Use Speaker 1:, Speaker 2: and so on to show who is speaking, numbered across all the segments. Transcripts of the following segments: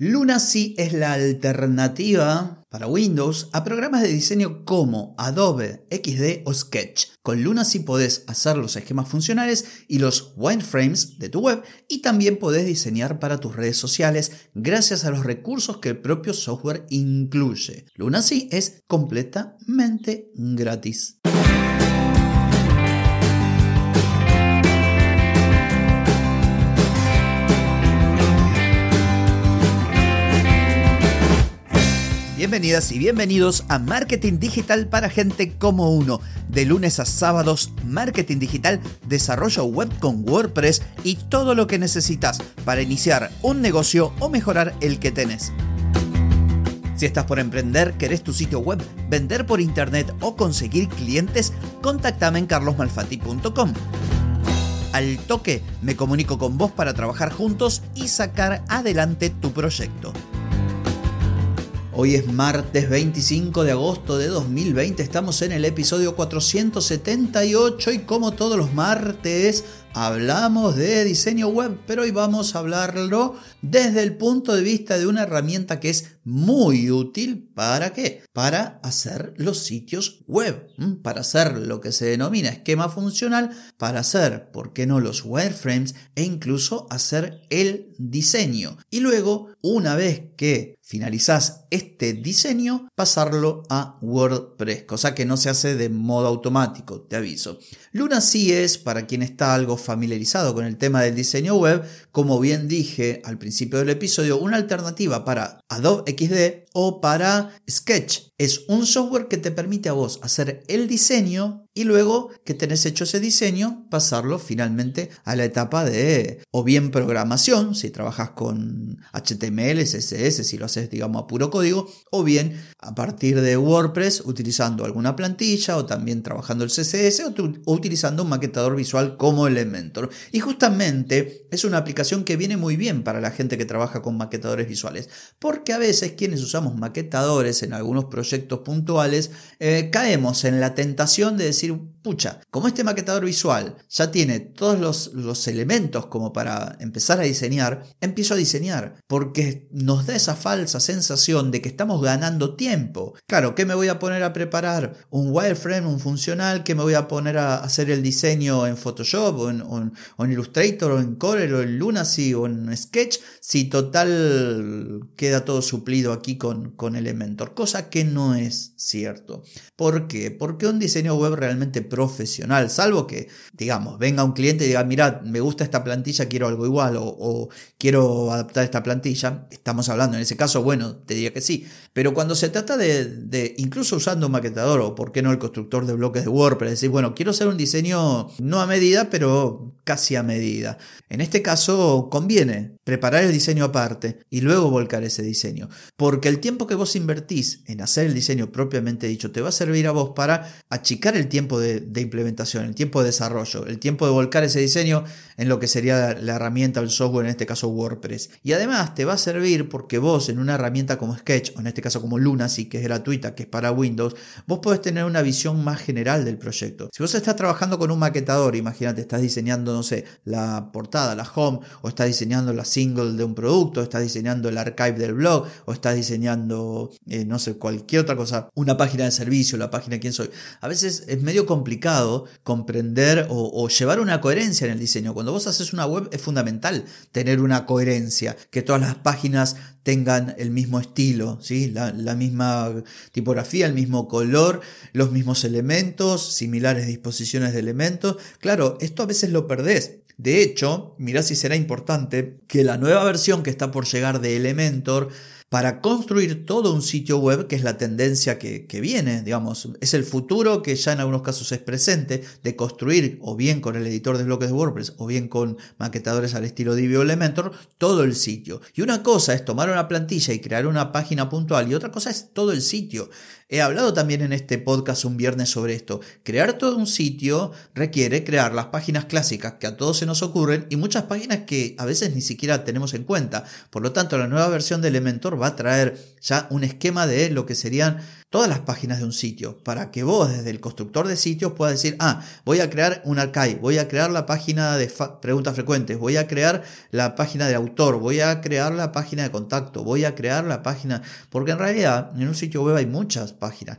Speaker 1: Lunacy es la alternativa para Windows a programas de diseño como Adobe XD o Sketch. Con Lunacy podés hacer los esquemas funcionales y los wireframes de tu web y también podés diseñar para tus redes sociales gracias a los recursos que el propio software incluye. Lunacy es completamente gratis. Bienvenidas y bienvenidos a Marketing Digital para gente como uno. De lunes a sábados, marketing digital, desarrollo web con WordPress y todo lo que necesitas para iniciar un negocio o mejorar el que tenés. Si estás por emprender, querés tu sitio web, vender por internet o conseguir clientes, contactame en carlosmalfatti.com. Al toque me comunico con vos para trabajar juntos y sacar adelante tu proyecto. Hoy es martes 25 de agosto de 2020, estamos en el episodio 478 y como todos los martes hablamos de diseño web, pero hoy vamos a hablarlo desde el punto de vista de una herramienta que es muy útil. ¿Para qué? Para hacer los sitios web, para hacer lo que se denomina esquema funcional, para hacer, ¿por qué no?, los wireframes e incluso hacer el diseño. Y luego, una vez que finalizás este diseño, pasarlo a WordPress, cosa que no se hace de modo automático, te aviso. Lunacy es, para quien está algo familiarizado con el tema del diseño web, como bien dije al principio del episodio, una alternativa para Adobe XD o para Sketch. Es un software que te permite a vos hacer el diseño y luego que tenés hecho ese diseño, pasarlo finalmente a la etapa de o bien programación, si trabajas con HTML, CSS, si lo haces digamos a puro código, o bien a partir de WordPress utilizando alguna plantilla o también trabajando el CSS o utilizando un maquetador visual como Elementor. Y justamente es una aplicación que viene muy bien para la gente que trabaja con maquetadores visuales, porque a veces quienes usamos maquetadores en algunos proyectos puntuales caemos en la tentación de decir, pucha, como este maquetador visual ya tiene todos los elementos como para empezar a diseñar, empiezo a diseñar, porque nos da esa falsa sensación de que estamos ganando tiempo. Claro, ¿qué me voy a poner a preparar? ¿Un wireframe, un funcional? ¿Qué me voy a poner a hacer el diseño en Photoshop o en Illustrator o en Corel o en Lunacy o en Sketch? Si total queda todo suplido aquí con Elementor, cosa que no es cierto. ¿Por qué? Porque un diseño web realmente profesional, salvo que, digamos, venga un cliente y diga, mira, me gusta esta plantilla, quiero algo igual o quiero adaptar esta plantilla, estamos hablando en ese caso, bueno, te diría que sí, pero cuando se trata de incluso usando un maquetador o por qué no el constructor de bloques de WordPress, decir, bueno, quiero hacer un diseño no a medida, pero casi a medida. En este caso conviene preparar el diseño aparte y luego volcar ese diseño, porque el tiempo que vos invertís en hacer el diseño propiamente dicho te va a servir a vos para achicar el tiempo de implementación, el tiempo de desarrollo, el tiempo de volcar ese diseño en lo que sería la herramienta o el software, en este caso WordPress. Y además te va a servir porque vos en una herramienta como Sketch, o en este caso como Lunacy, que es gratuita, que es para Windows, vos podés tener una visión más general del proyecto. Si vos estás trabajando con un maquetador, imagínate, estás diseñando, no sé, la portada, la home, o estás diseñando la single de un producto, estás diseñando el archive del blog, o estás diseñando, no sé, cualquier otra cosa, una página de servicio, la página de quién soy. A veces es medio complicado comprender o llevar una coherencia en el diseño. Cuando vos haces una web es fundamental tener una coherencia, que todas las páginas tengan el mismo estilo, ¿sí? la misma tipografía, el mismo color, los mismos elementos, similares disposiciones de elementos. Claro, esto a veces lo perdés. De hecho, mirá si será importante que la nueva versión que está por llegar de Elementor, para construir todo un sitio web, que es la tendencia que viene, digamos, es el futuro que ya en algunos casos es presente, de construir o bien con el editor de bloques de WordPress o bien con maquetadores al estilo Divi o Elementor, todo el sitio. Y una cosa es tomar una plantilla y crear una página puntual y otra cosa es todo el sitio. He hablado también en este podcast un viernes sobre esto. Crear todo un sitio requiere crear las páginas clásicas que a todos se nos ocurren y muchas páginas que a veces ni siquiera tenemos en cuenta. Por lo tanto, la nueva versión de Elementor va a traer ya un esquema de lo que serían todas las páginas de un sitio, para que vos desde el constructor de sitios puedas decir, voy a crear un archive, voy a crear la página de preguntas frecuentes, voy a crear la página de autor, voy a crear la página de contacto, voy a crear la página, porque en realidad en un sitio web hay muchas páginas.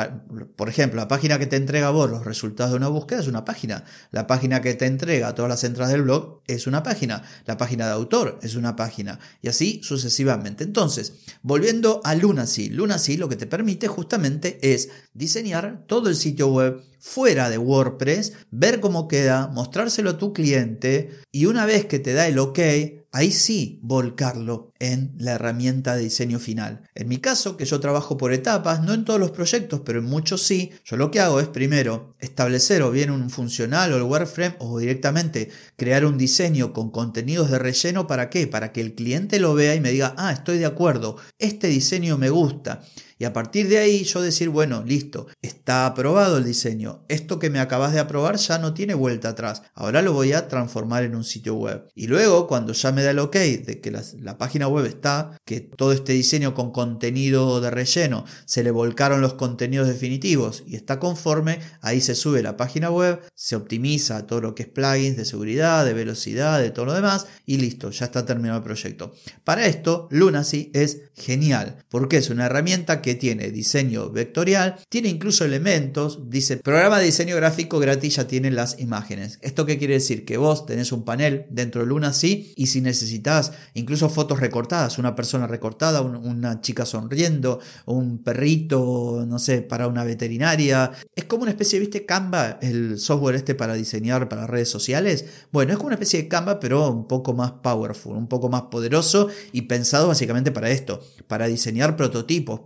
Speaker 1: Por ejemplo, la página que te entrega a vos los resultados de una búsqueda es una página, la página que te entrega todas las entradas del blog es una página, la página de autor es una página, y así sucesivamente. Entonces, volviendo a Lunacy lo que te permite justamente es diseñar todo el sitio web fuera de WordPress, ver cómo queda, mostrárselo a tu cliente y una vez que te da el OK, ahí sí volcarlo en la herramienta de diseño final. En mi caso, que yo trabajo por etapas, no en todos los proyectos, pero en muchos sí, yo lo que hago es primero establecer o bien un funcional o el wireframe o directamente crear un diseño con contenidos de relleno. ¿Para qué? Para que el cliente lo vea y me diga, estoy de acuerdo, este diseño me gusta. Y a partir de ahí yo decir, bueno, listo, está aprobado el diseño. Esto que me acabas de aprobar ya no tiene vuelta atrás. Ahora lo voy a transformar en un sitio web. Y luego, cuando ya me da el OK de que la página web está, que todo este diseño con contenido de relleno, se le volcaron los contenidos definitivos y está conforme, ahí se sube la página web, se optimiza todo lo que es plugins de seguridad, de velocidad, de todo lo demás y listo, ya está terminado el proyecto. Para esto, Lunacy es genial, porque es una herramienta que tiene diseño vectorial, tiene incluso elementos, dice programa de diseño gráfico gratis, ya tiene las imágenes. ¿Esto qué quiere decir? Que vos tenés un panel dentro de Lunacy y si necesitas incluso fotos recortadas, una persona recortada, una chica sonriendo, un perrito, no sé, para una veterinaria, es como una especie, ¿viste? Canva, el software para diseñar para redes sociales. Bueno, es como una especie de Canva, pero un poco más powerful, un poco más poderoso y pensado básicamente para esto, para diseñar prototipos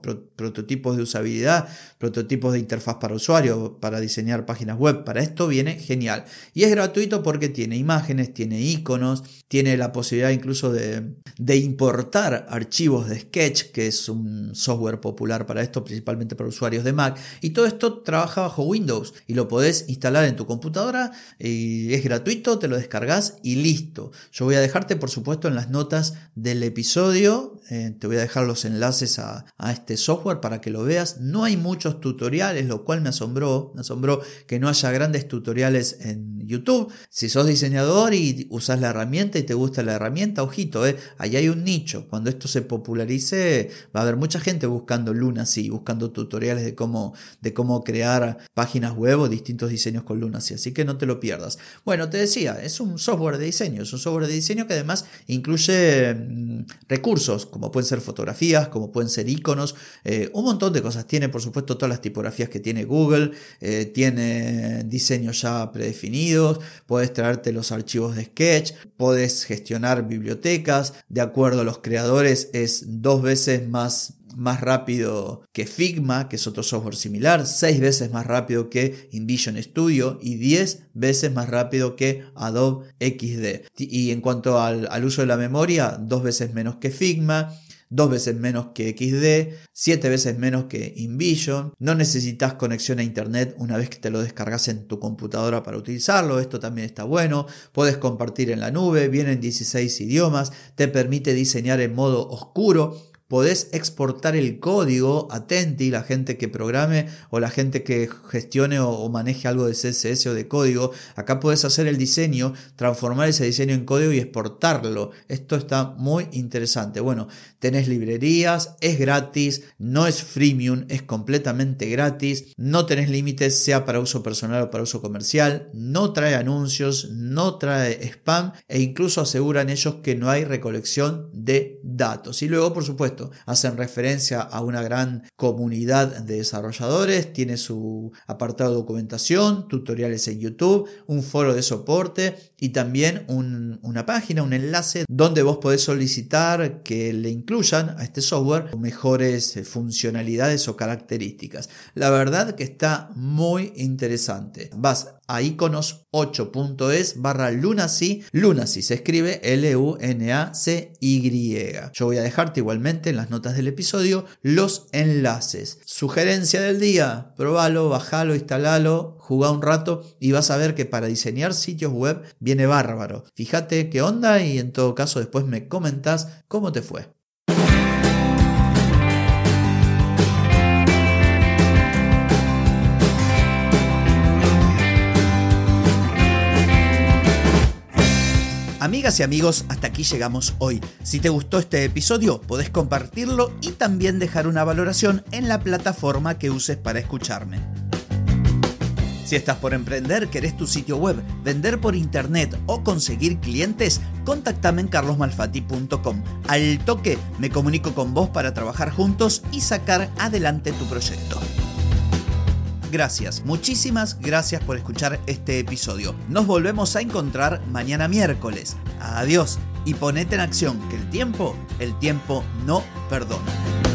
Speaker 1: de usabilidad, prototipos de interfaz para usuario, para diseñar páginas web. Para esto viene genial. Y es gratuito porque tiene imágenes, tiene iconos, tiene la posibilidad incluso de importar archivos de Sketch, que es un software popular para esto, principalmente para usuarios de Mac. Y todo esto trabaja bajo Windows y lo podés instalar en tu computadora y es gratuito, te lo descargas y listo. Yo voy a dejarte, por supuesto, en las notas del episodio, te voy a dejar los enlaces a este software para que lo veas. No hay muchos tutoriales, lo cual me asombró que no haya grandes tutoriales en YouTube. Si sos diseñador y usas la herramienta y te gusta la herramienta, ojito, ahí hay un nicho. Cuando esto se popularice va a haber mucha gente buscando Lunacy, buscando tutoriales de cómo crear páginas web o distintos diseños con Lunacy, así que no te lo pierdas. Bueno, te decía, es un software de diseño, que además incluye recursos, como pueden ser fotografías, como pueden ser iconos, un montón de cosas. Tiene, por supuesto, todas las tipografías que tiene Google, tiene diseños ya predefinidos, puedes traerte los archivos de Sketch, puedes gestionar bibliotecas, de acuerdo a los creadores es 2 veces más rápido que Figma, que es otro software similar, 6 veces más rápido que InVision Studio y 10 veces más rápido que Adobe XD. Y en cuanto al uso de la memoria, 2 veces menos que Figma, 2 veces menos que XD, 7 veces menos que InVision. No necesitas conexión a internet una vez que te lo descargas en tu computadora para utilizarlo. Esto también está bueno. Puedes compartir en la nube, viene en 16 idiomas, te permite diseñar en modo oscuro. Podés exportar el código, atenti, la gente que programe o la gente que gestione o maneje algo de CSS o de código. Acá podés hacer el diseño, transformar ese diseño en código y exportarlo. Esto está muy interesante. Bueno, tenés librerías, es gratis, no es freemium, es completamente gratis. No tenés límites, sea para uso personal o para uso comercial. No trae anuncios, no trae spam e incluso aseguran ellos que no hay recolección de datos. Y luego, por supuesto, hacen referencia a una gran comunidad de desarrolladores, tiene su apartado de documentación, tutoriales en YouTube, un foro de soporte y también una página, un enlace donde vos podés solicitar que le incluyan a este software mejores funcionalidades o características. La verdad que está muy interesante. Vas a iconos8.es/Lunacy. Lunacy se escribe Lunacy. Yo voy a dejarte igualmente en las notas del episodio los enlaces. Sugerencia del día: probalo, bajalo, instalalo, jugá un rato y vas a ver que para diseñar sitios web viene bárbaro. Fíjate qué onda y en todo caso después me comentás cómo te fue. Amigas y amigos, hasta aquí llegamos hoy. Si te gustó este episodio, podés compartirlo y también dejar una valoración en la plataforma que uses para escucharme. Si estás por emprender, querés tu sitio web, vender por internet o conseguir clientes, contactame en carlosmalfatti.com. Al toque me comunico con vos para trabajar juntos y sacar adelante tu proyecto. Gracias, muchísimas gracias por escuchar este episodio. Nos volvemos a encontrar mañana miércoles. Adiós y ponete en acción que el tiempo no perdona.